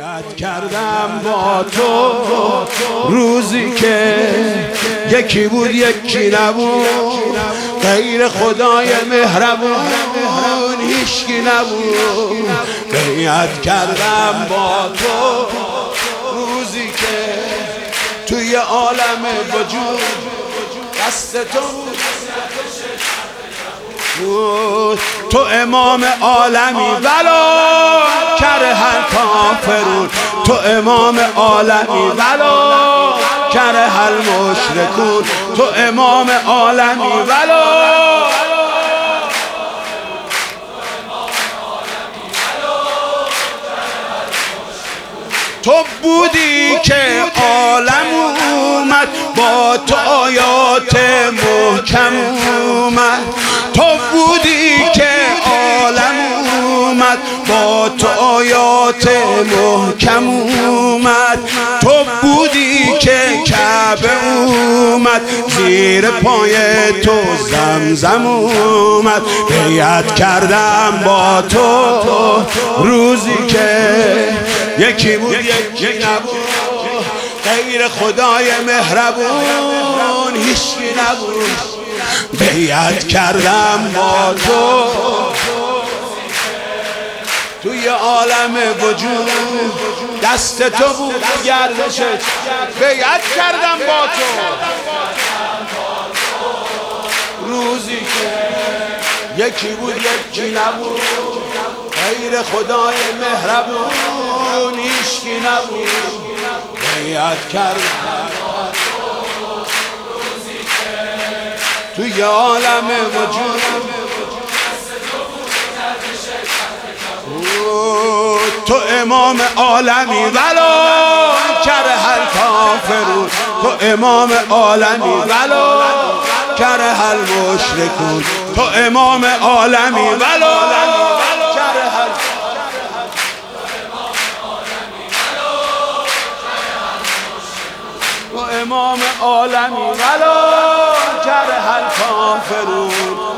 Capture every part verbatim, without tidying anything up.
بیعت کردم با تو روزی که یکی بود یکی نبود، غیر خدای مهربون هیچکی نبود. بیعت کردم با تو روزی که توی عالم وجود دست تو بود. تو امام عالمی ولا کره هر کافرون، تو امام عالمی ولا کره هر مشرکون، تو امام عالمی ولا تو بودی که عالم اومد با تو آیات محکم اومد، تو بودی که عالم اومد با تو آیات محکم اومد، تو بودی که کعبه اومد زیر پای تو زمزم اومد. بیعت کردم با تو روزی که یکی بود یکی نبود، غیر خدای مهربون هیچکی نبود. بیعت کردم با تو توی عالم وجود دست تو بود گردشت. بیعت کردم با تو روزی که یکی بود یکی نبود، غیر خدای مهربون هیچکی نبود. بیعت کردم روزی که توی عالم وجود تو امام عالمی ولا کره هر کافرون، تو امام عالمی ولا کره هر مشرکون، تو امام عالمی ولا کره هر تو امام عالمی ولا کره هر کافرون.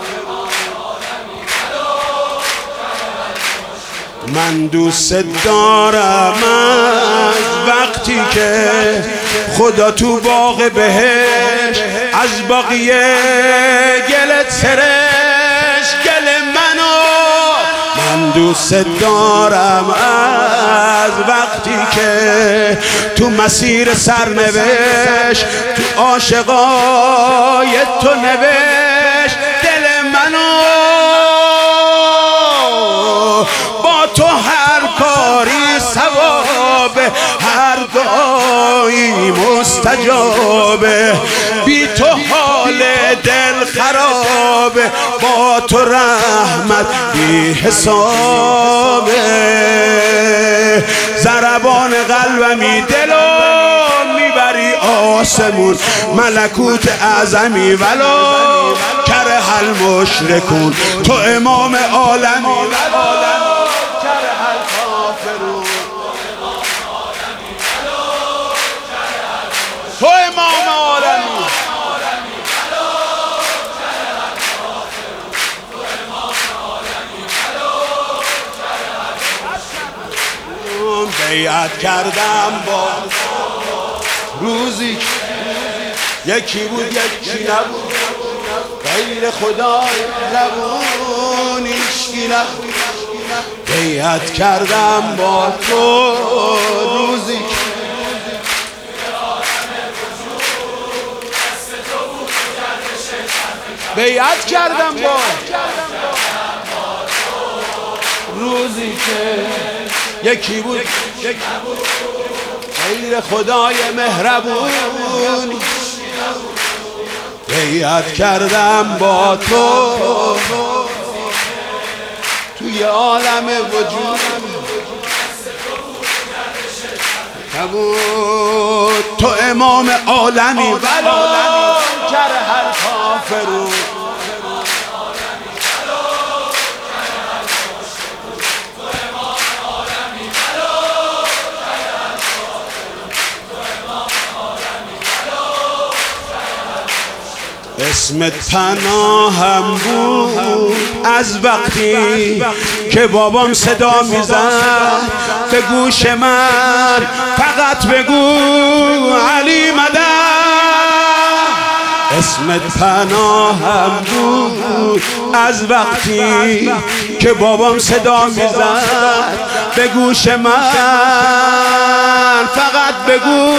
من دوست دارم از وقتی که خدا تو باغ بهش از باقیه گلت سرش گل منو. من دوست دارم از وقتی که تو مسیر سرنوشت تو عاشقای تو نوشت دل منو. با تو هر کاری ثوابه، هر دعایی مستجابه، بی تو حال دل خرابه، با تو رحمت بی حسابه. ضربان قلبمی دلو میبری آسمون، ملکوت اعظمی ولا کره هر مشرکون، تو امام عالمی تو امام عالمی. بیعت کردم با روزی یکی بود یکی نبود، غیر خدای مهربون هیچکی نبود. بیعت کردم با تو روزی بیعت کردم با روزی که یکی بود غیر خدای مهربون. بیعت کردم با تو توی عالم وجود تو امام عالمی ولا کره هر کافرون. اسمت پناهم بود از وقتی که بابام صدا میزد به گوش من فقط بگو علی مدد. اسمت پناهم بود از وقتی که بابام صدا میزد به گوش من فقط بگو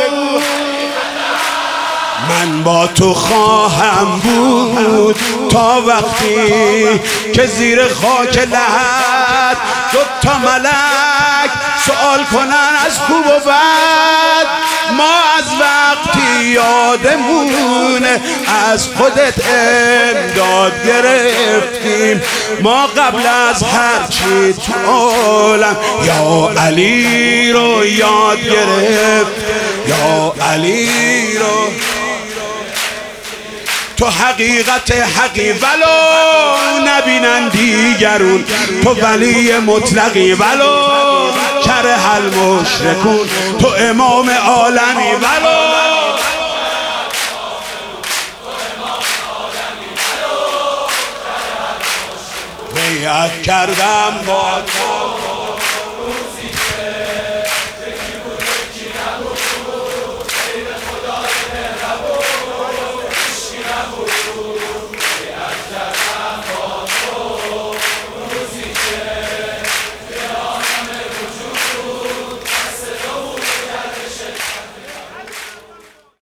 من با تو خواهم بود تا وقتی که زیر خاک لحد دو تا ملک سوال کنن از خوب و بد. ما از وقتی یادمون از خودت امداد گرفتیم، ما قبل از هر چی تو عالم یا علی رو یاد گرفت، یا علی رو تو حقیقت حقی ولو نبینن دیگرون، تو ولی مطلقی ولو کره المشرکون، تو امام عالمی ولو بیعت کردم با تو